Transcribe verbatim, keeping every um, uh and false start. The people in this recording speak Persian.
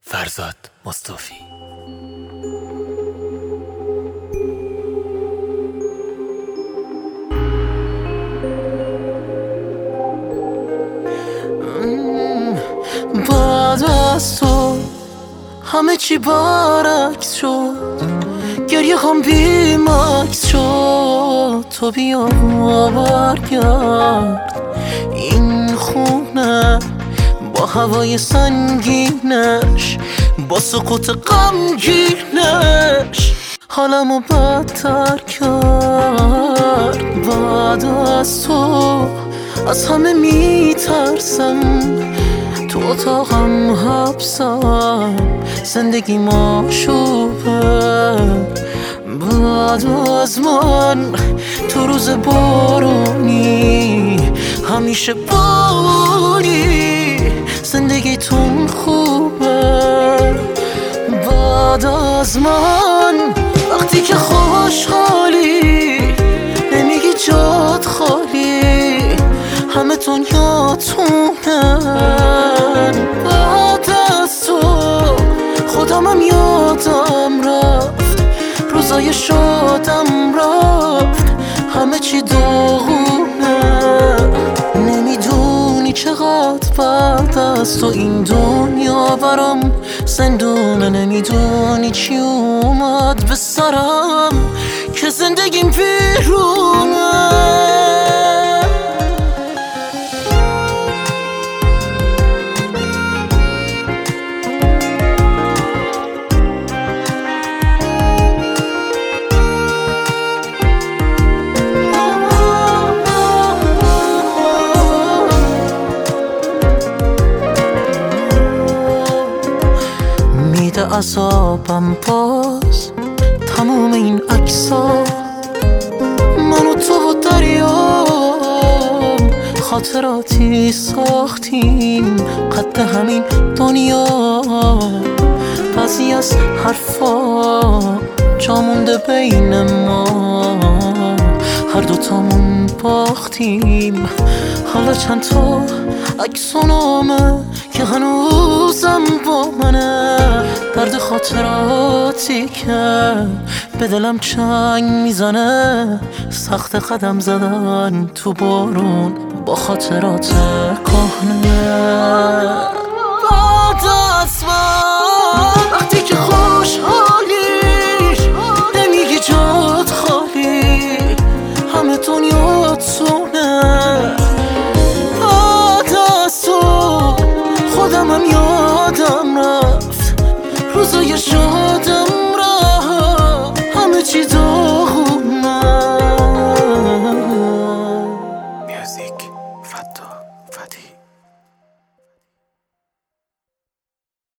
فرزاد مصطفی. بعد از تو همه چی برعکس شد، گریه هم بیمکس شد. تو بیا برگرد این خونه با هوای سنگینش، با سکوت غمگینش حالمو بدتر کرد. بعد از تو از همه میترسم، تو اتاقم حبسم، زندگی ماشوبه. بعد از من تو روز بارونی همیشه باری، زندگیتون خوبه. بعد از من وقتی که خوشحالی نمیگی جات خالی، همه تون یادتونن. بعد از تو خودمم یادم رفت، روزای شادم رفت، همه چی داغونه. نمیدونی چقدر بعد از تو این دنیا برام زندونه. نمیدونی چی اومد به سرم که زندگیم بیرونه. میده عذابم باز تموم این عکس‌ها، من و تو و دریام خاطراتی ساختیم قد همین دنیا. بعضی از حرفا جا مونده بین ما، هر دوتامون باختیم. حالا چند تا عکس و نامه که هنوزم با منه، درد خاطراتی که به دلم چنگ میزنه. سخت قدم زدن تو بارون با خاطرات کهنه. بعد از من وقتی که خوشحالی نمیگی جات خالی، همه دنیاتونه. بعد از تو خودمم یادم رفت، روزای شادم رفت، همه چی داغونه. میوزیک فتا فتی.